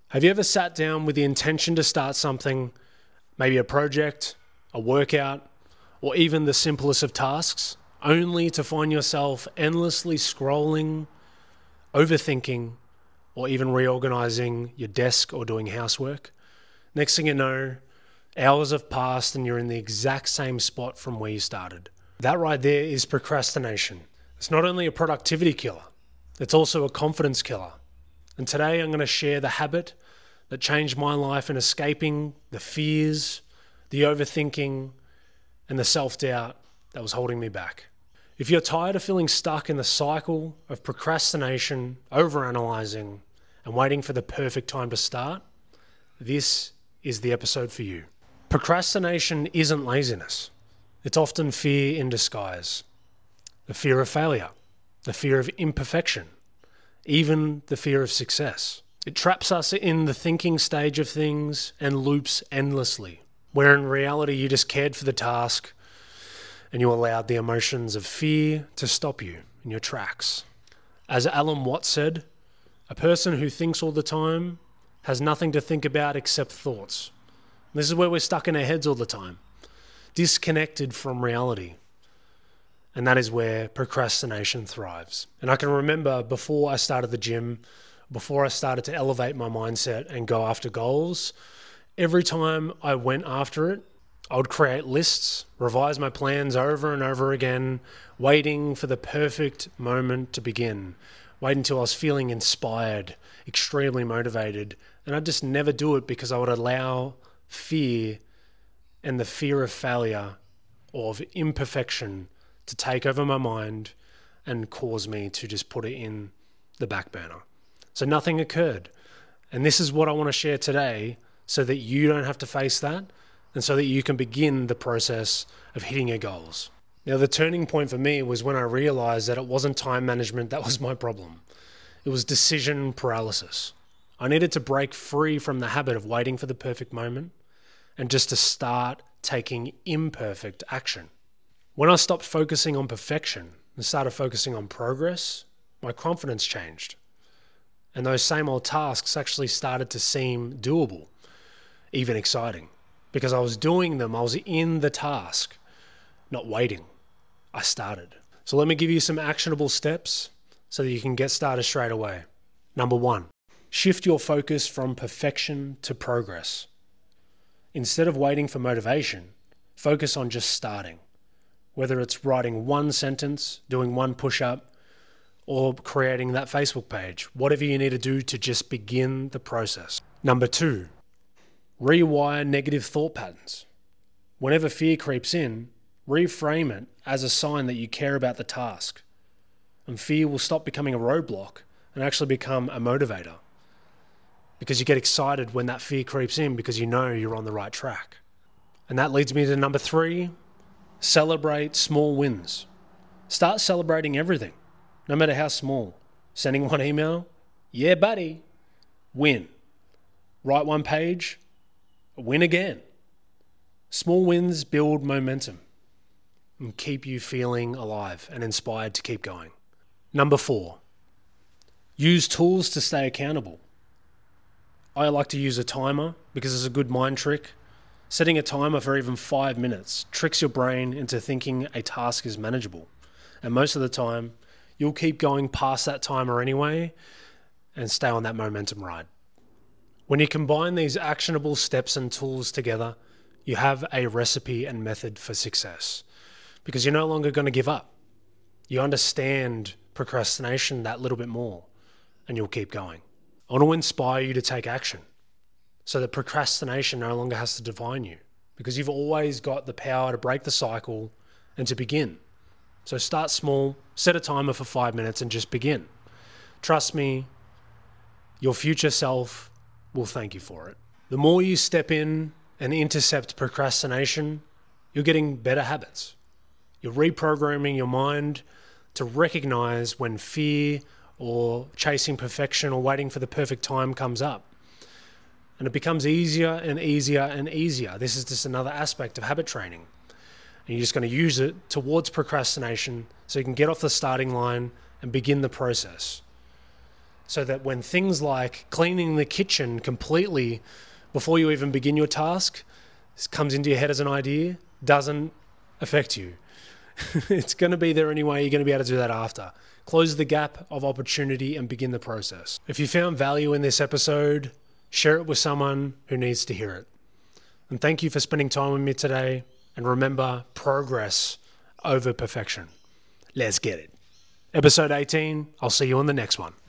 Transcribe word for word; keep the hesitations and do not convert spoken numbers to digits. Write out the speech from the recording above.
Have you ever sat down with the intention to start something, maybe a project, a workout, or even the simplest of tasks, only to find yourself endlessly scrolling, overthinking, or even reorganizing your desk or doing housework? Next thing you know, hours have passed and you're in the exact same spot from where you started. That right there is procrastination. It's not only a productivity killer, it's also a confidence killer. And today I'm going to share the habit that changed my life in escaping the fears, the overthinking, and the self-doubt that was holding me back. If you're tired of feeling stuck in the cycle of procrastination, overanalyzing, and waiting for the perfect time to start, this is the episode for you. Procrastination isn't laziness. It's often fear in disguise. The fear of failure, the fear of imperfection, even the fear of success. It traps us in the thinking stage of things and loops endlessly, where in reality you just cared for the task and you allowed the emotions of fear to stop you in your tracks. As Alan Watts said, a person who thinks all the time has nothing to think about except thoughts. This is where we're stuck in our heads all the time, disconnected from reality. And that is where procrastination thrives. And I can remember before I started the gym, before I started to elevate my mindset and go after goals, every time I went after it, I would create lists, revise my plans over and over again, waiting for the perfect moment to begin, wait until I was feeling inspired, extremely motivated. And I'd just never do it because I would allow fear and the fear of failure or of imperfection to take over my mind and cause me to just put it in the back burner. So nothing occurred. And this is what I want to share today so that you don't have to face that and so that you can begin the process of hitting your goals. Now, the turning point for me was when I realized that it wasn't time management that was my problem. It was decision paralysis. I needed to break free from the habit of waiting for the perfect moment and just to start taking imperfect action. When I stopped focusing on perfection and started focusing on progress, my confidence changed. And those same old tasks actually started to seem doable, even exciting. Because I was doing them, I was in the task, not waiting. I started. So let me give you some actionable steps so that you can get started straight away. Number one, shift your focus from perfection to progress. Instead of waiting for motivation, focus on just starting. Whether it's writing one sentence, doing one push-up, or creating that Facebook page, whatever you need to do to just begin the process. Number two, rewire negative thought patterns. Whenever fear creeps in, reframe it as a sign that you care about the task. And fear will stop becoming a roadblock and actually become a motivator. Because you get excited when that fear creeps in because you know you're on the right track. And that leads me to number three, celebrate small wins. Start celebrating everything, no matter how small. Sending one email, yeah buddy, win. Write one page, win again. Small wins build momentum and keep you feeling alive and inspired to keep going. Number four, use tools to stay accountable. I like to use a timer because it's a good mind trick. Setting a timer for even five minutes tricks your brain into thinking a task is manageable. And most of the time, you'll keep going past that timer anyway and stay on that momentum ride. When you combine these actionable steps and tools together, you have a recipe and method for success because you're no longer going to give up. You understand procrastination that little bit more and you'll keep going. I want to inspire you to take action so that procrastination no longer has to define you because you've always got the power to break the cycle and to begin. So start small, set a timer for five minutes and just begin. Trust me, your future self will thank you for it. The more you step in and intercept procrastination, you're getting better habits. You're reprogramming your mind to recognize when fear or chasing perfection or waiting for the perfect time comes up. And it becomes easier and easier and easier. This is just another aspect of habit training. And you're just going to use it towards procrastination so you can get off the starting line and begin the process. so that when things like cleaning the kitchen completely before you even begin your task comes into your head as an idea, doesn't affect you. It's going to be there anyway. You're going to be able to do that after. Close the gap of opportunity and begin the process. If you found value in this episode, share it with someone who needs to hear it. And thank you for spending time with me today. And remember, progress over perfection. Let's get it. Episode eighteen. I'll see you on the next one.